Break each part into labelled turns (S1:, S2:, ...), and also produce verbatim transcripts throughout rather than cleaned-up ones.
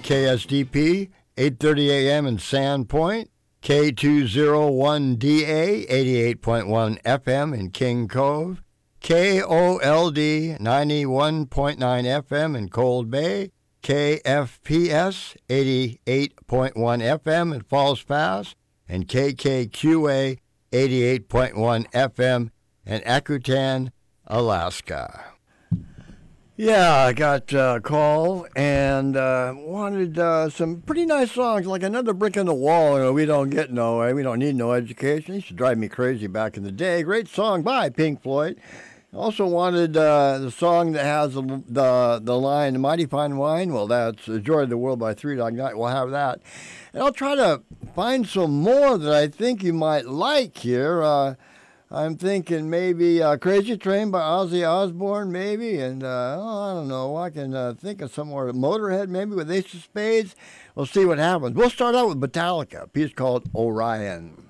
S1: K S D P, eight thirty a.m. in Sandpoint, K two oh one D A, eighty-eight point one F M in King Cove, K O L D, ninety-one point nine F M in Cold Bay, K F P S, eighty-eight point one F M in Falls Pass, and K K Q A, eighty-eight point one F M in Akutan, Alaska. Yeah, I got a call and uh, wanted uh, some pretty nice songs, like Another Brick in the Wall. You know, we don't get no, we don't need no education. It used to drive me crazy back in the day. Great song by Pink Floyd. Also wanted uh, the song that has the, the the line "Mighty Fine Wine." Well, that's "The Joy of the World" by Three Dog Night. We'll have that, and I'll try to find some more that I think you might like here. Uh, I'm thinking maybe uh, "Crazy Train" by Ozzy Osbourne, maybe, and uh, oh, I don't know. I can uh, think of some more. Motorhead, maybe with Ace of Spades. We'll see what happens. We'll start out with Metallica, a piece called "Orion."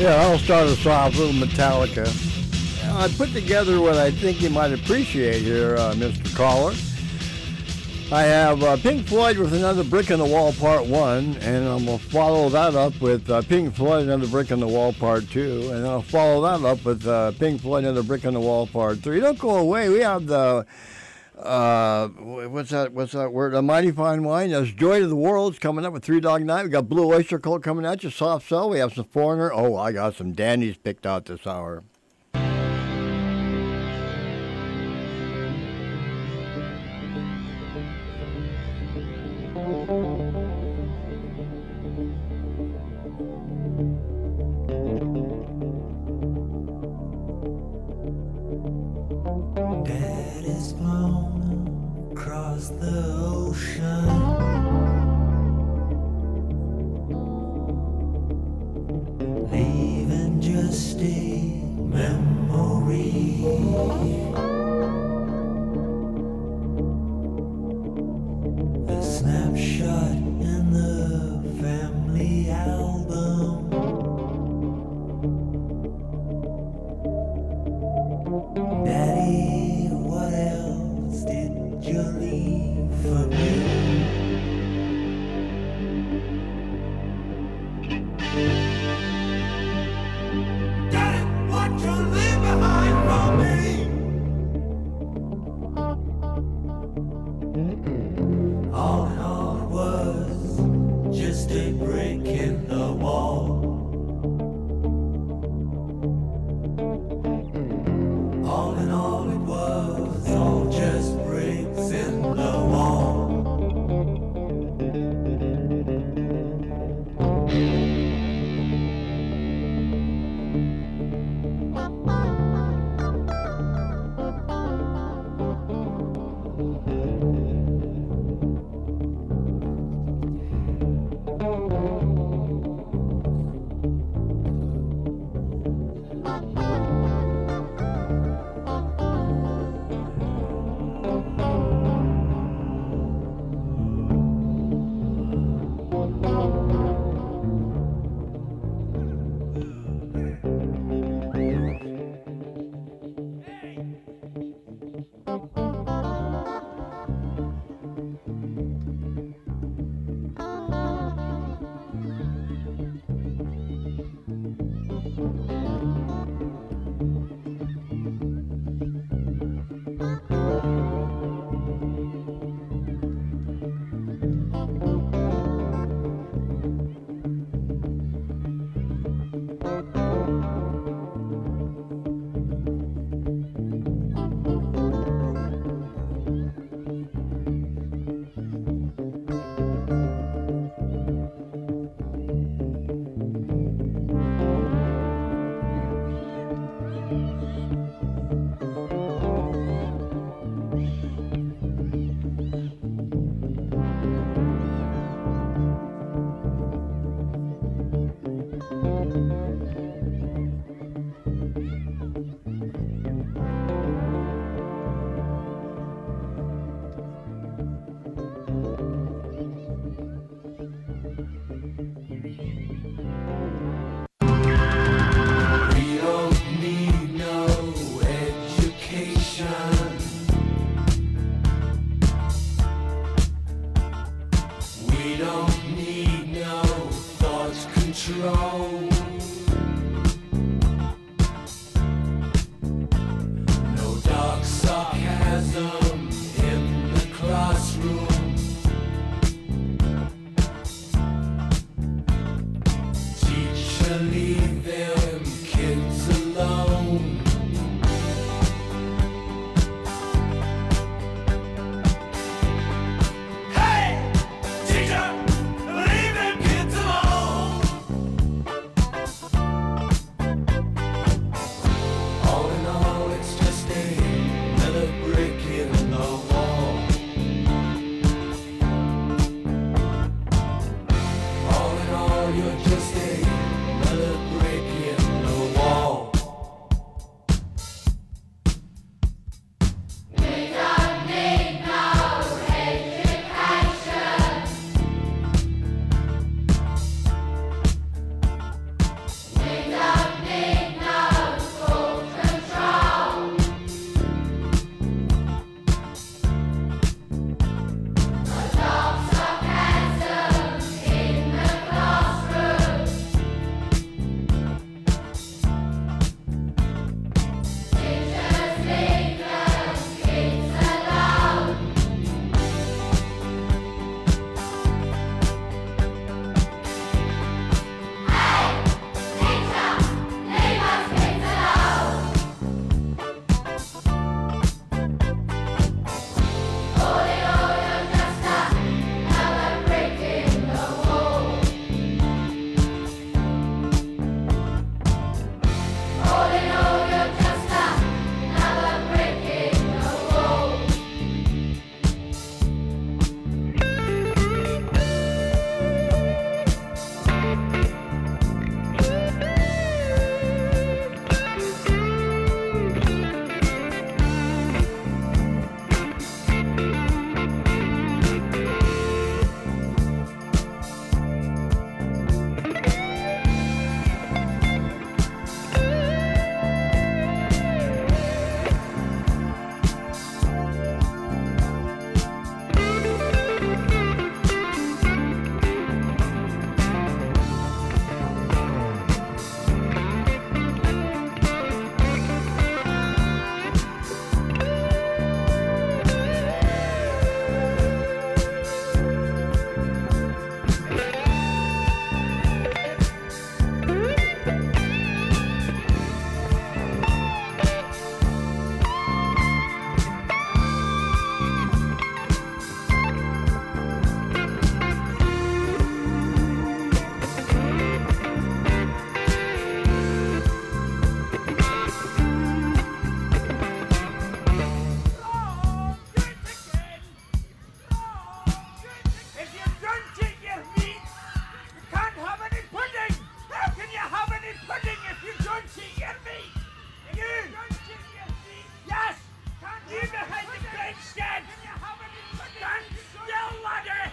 S1: Yeah, I'll start us off, a little Metallica. I put together what I think you might appreciate here, uh, Mister Caller. I have uh, Pink Floyd with Another Brick in the Wall Part one, and I'm going to follow that up with uh, Pink Floyd Another Brick in the Wall Part two, and then I'll follow that up with uh, Pink Floyd Another Brick in the Wall Part three. Don't go away. We have the, uh, what's that What's that word? A Mighty Fine Wine. There's Joy to the World's coming up with Three Dog Night. We got Blue Oyster Cult coming at you, Soft Cell. We have some Foreigner. Oh, I got some dandies picked out this hour.
S2: Dad is flown across the ocean, leaving just a memory. A snapshot in the family album. Daddy, what else did you leave for me?
S3: You behind the great shed! Stand still, laddie!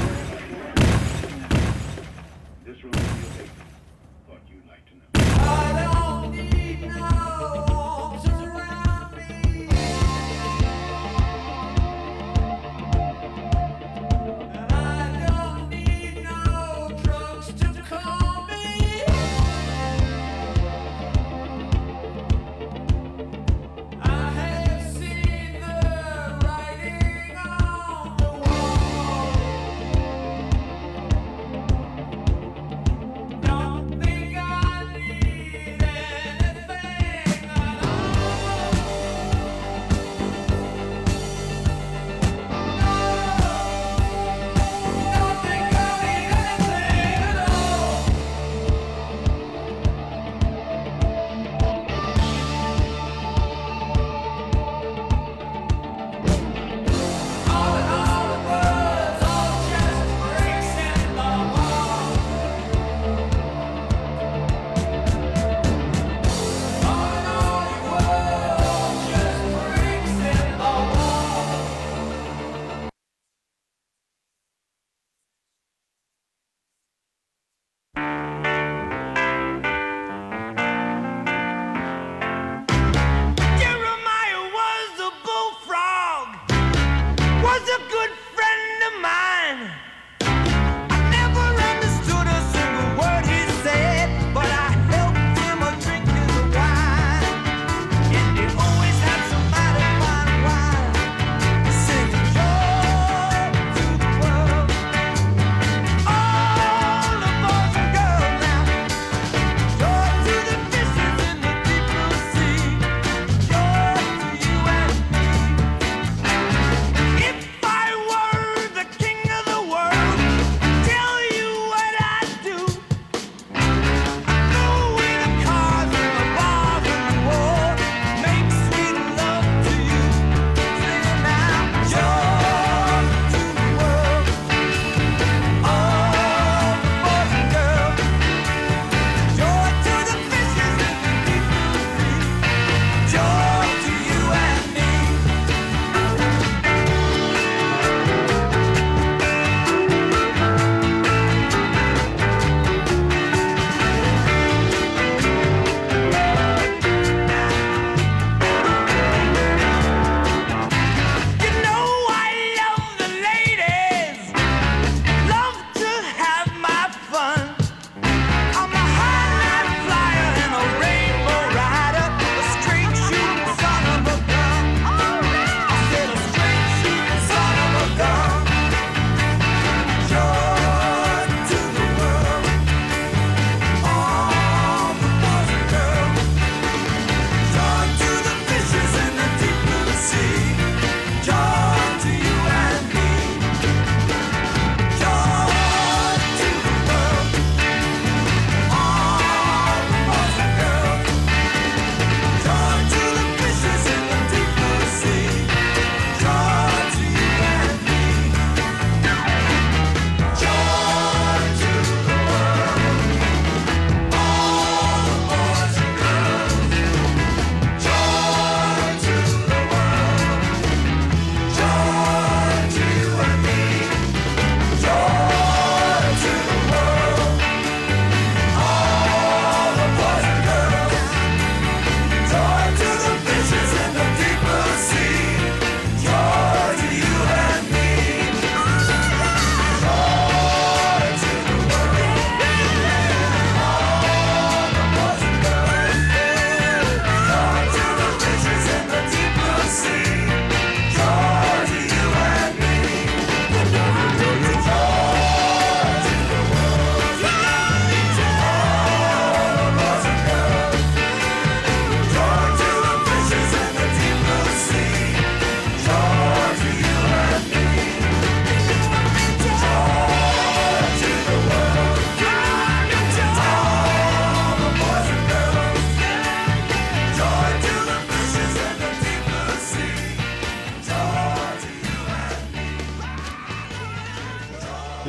S4: This room is your thought you'd like to know.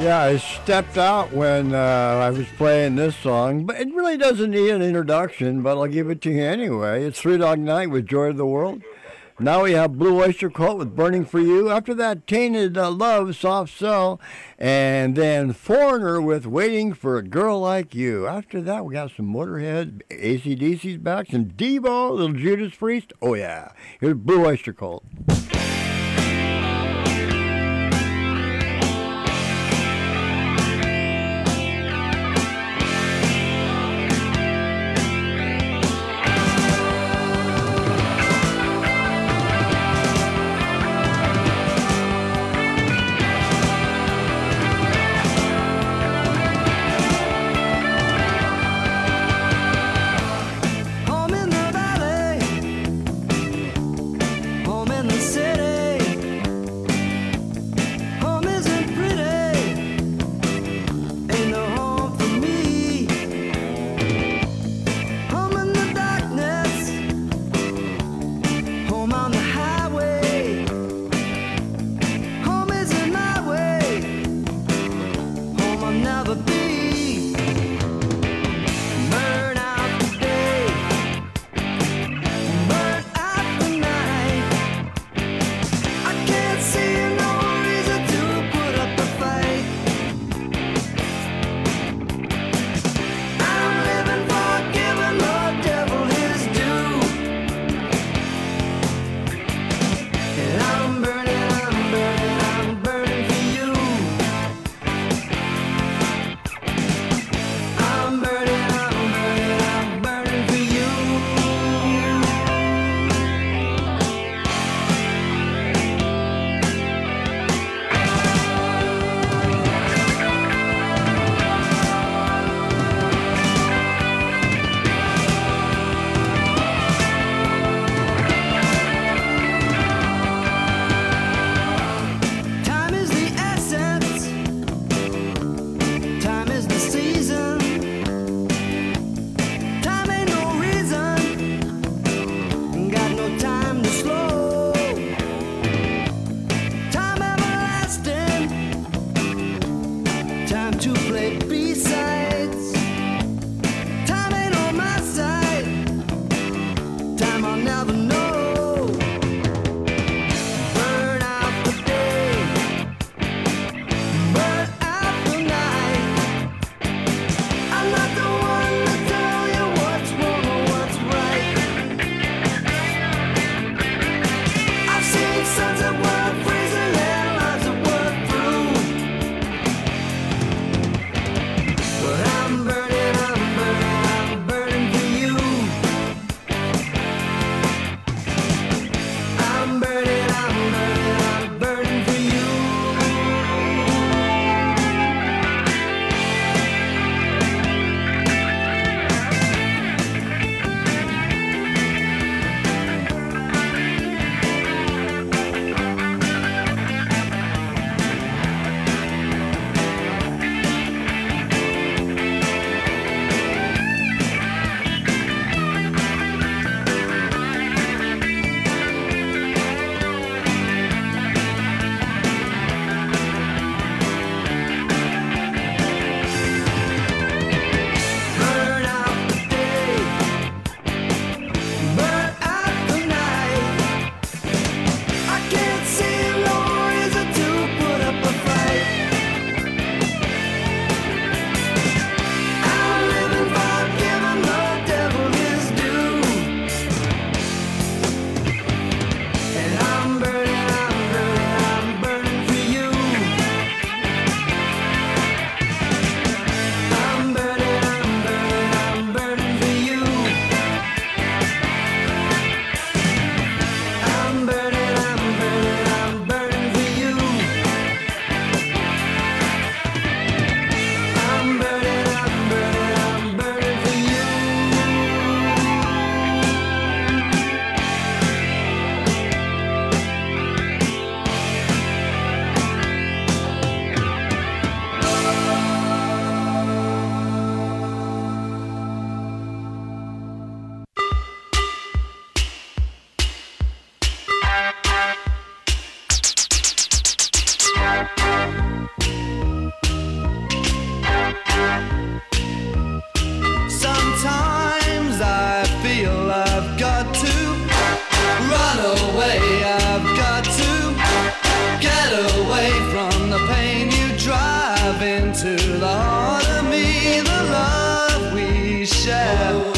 S1: Yeah, I stepped out when uh, I was playing this song, but it really doesn't need an introduction, but I'll give it to you anyway. It's Three Dog Night with Joy of the World. Now we have Blue Oyster Cult with Burning for You. After that, Tainted uh, Love, Soft Cell. And then Foreigner with Waiting for a Girl Like You. After that, we got some Motorhead, A C D C's back, some Devo, Little Judas Priest. Oh, yeah. Here's Blue Oyster Cult.
S4: Home in the valley, home in the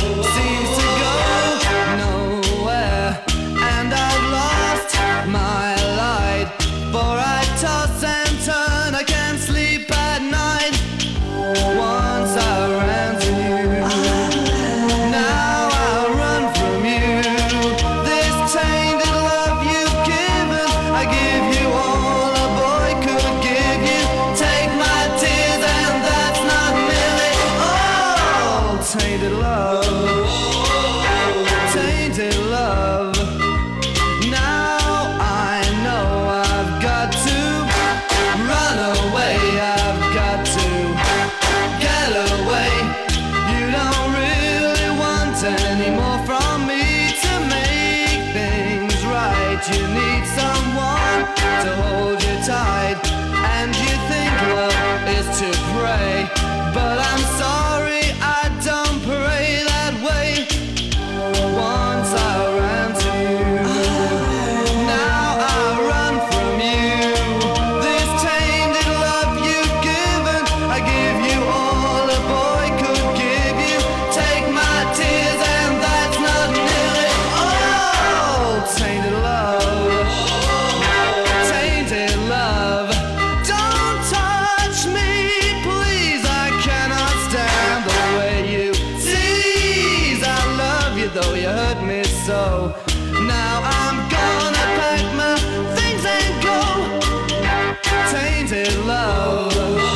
S4: seems to go nowhere, and I've lost my light, for I toss and turn, I can't sleep at night. Once I ran to you, now I run from you. This tainted love you've given, I give you all a boy could give you. Take my tears and that's not nearly all. Tainted love, tainted love. Now I know I've got to run away, I've got to get away. You don't really want any more from me to make things right. You need someone to hold you tight, and you think love is to pray, but I'm sorry, I don't pray that way. Once I ran to you, now I run from you. This tainted love you've given, I give you all a boy could give you. Take my tears and that's not nearly all. Tainted love, tainted love. Don't touch me, please, I cannot stand the way you tease. I love you though you hurt me so. Now I'm gonna pack my things and go. Tainted love,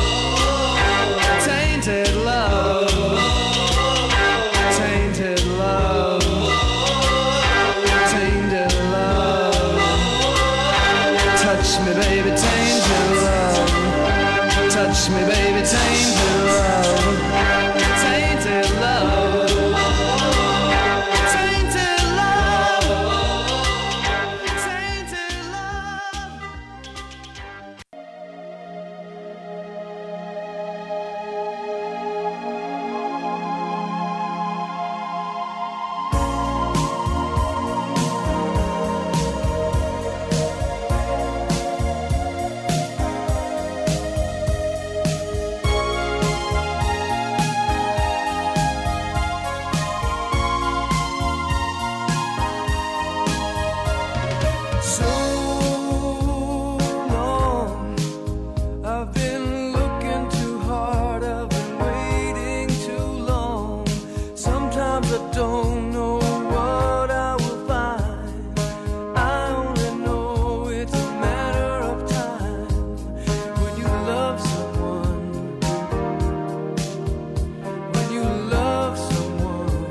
S4: tainted love, tainted love, tainted love. Touch me, baby, tainted love. Touch me, baby, tainted love. Tainted love. Tainted love. Tainted love. So long, I've been looking too hard, I've been waiting too long. Sometimes I don't know what I will find. I only know it's a matter of time. When you love someone, when you love someone,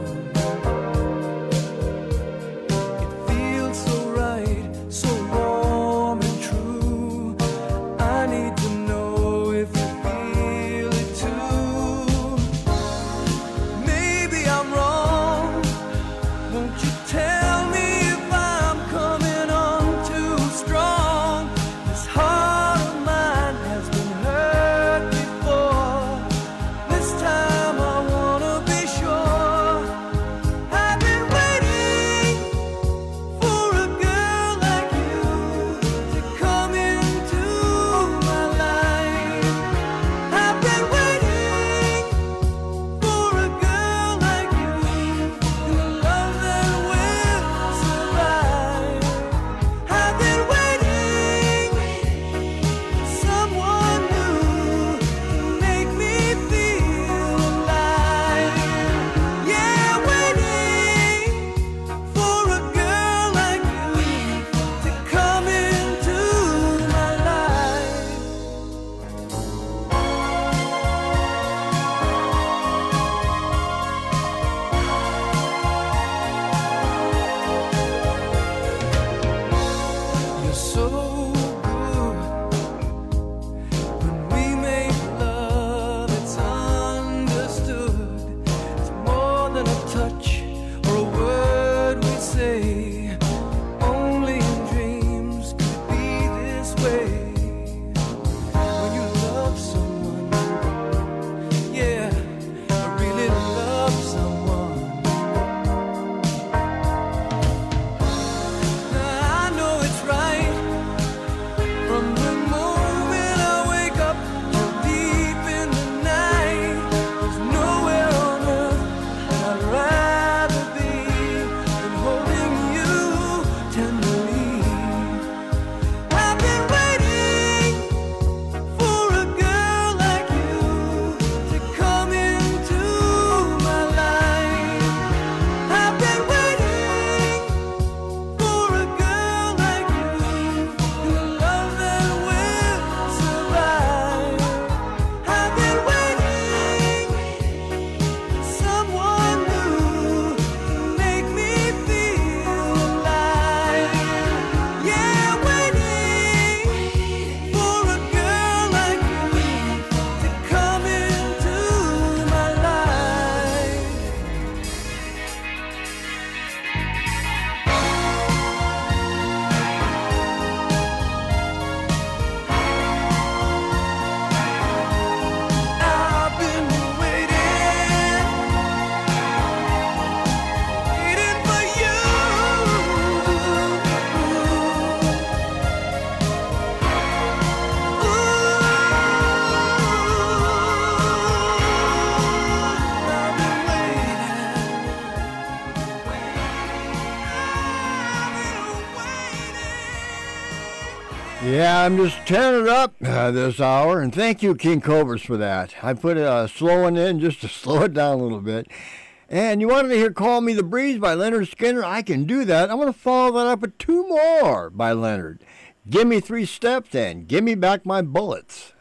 S4: it feels so right, so warm and true. I need to know if you feel it too. Maybe I'm wrong,
S1: Yeah, I'm just tearing it up uh, this hour, and thank you, King Cobras, for that. I put a uh, slow one in just to slow it down a little bit. And you wanted to hear Call Me the Breeze by Leonard Skinner? I can do that. I'm going to follow that up with two more by Leonard. Give Me Three Steps and Give Me Back My Bullets.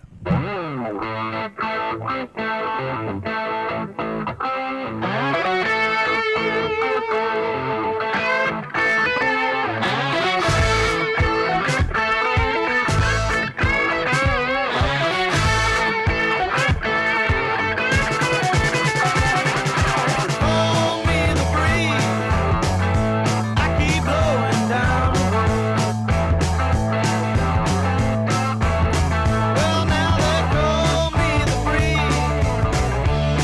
S4: Well, now they call me the breeze.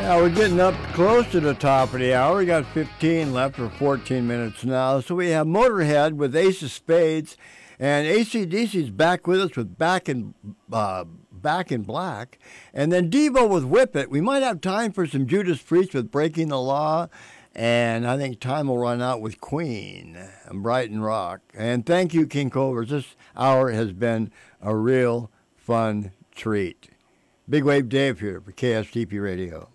S1: Now we're getting up close to the top of the hour. We got fifteen left, or fourteen minutes now. So we have Motorhead with Ace of Spades, and A C D C's back with us with Back in uh, Back in Black, and then Devo with Whip It. We might have time for some Judas Priest with Breaking the Law, and I think time will run out with Queen and Brighton Rock. And thank you, King Covers. This hour has been a real fun treat. Big Wave Dave here for K S T P Radio.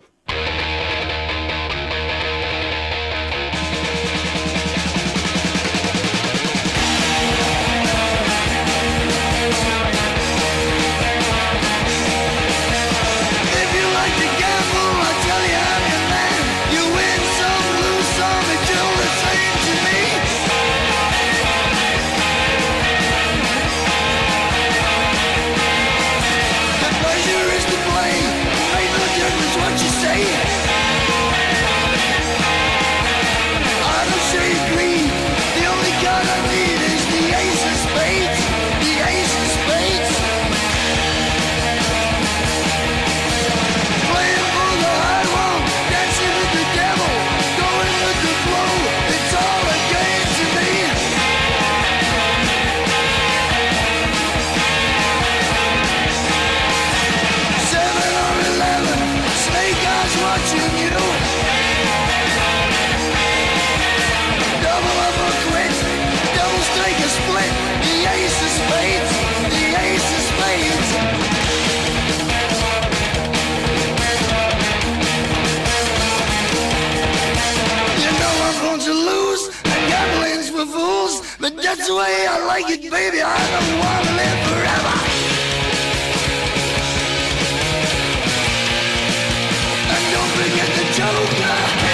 S4: But that's the way I like it, baby. I don't want to live forever. And don't forget the Joker.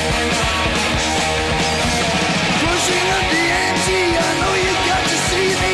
S4: Pushing up the ante, I know you got to see me.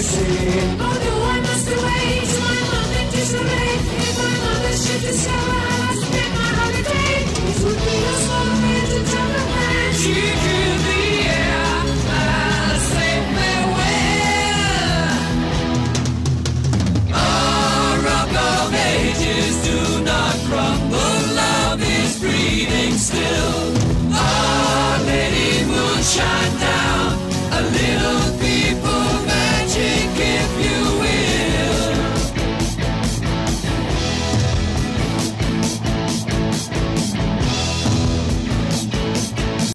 S5: see. Although I must away to my mother disarray, if my mother should discover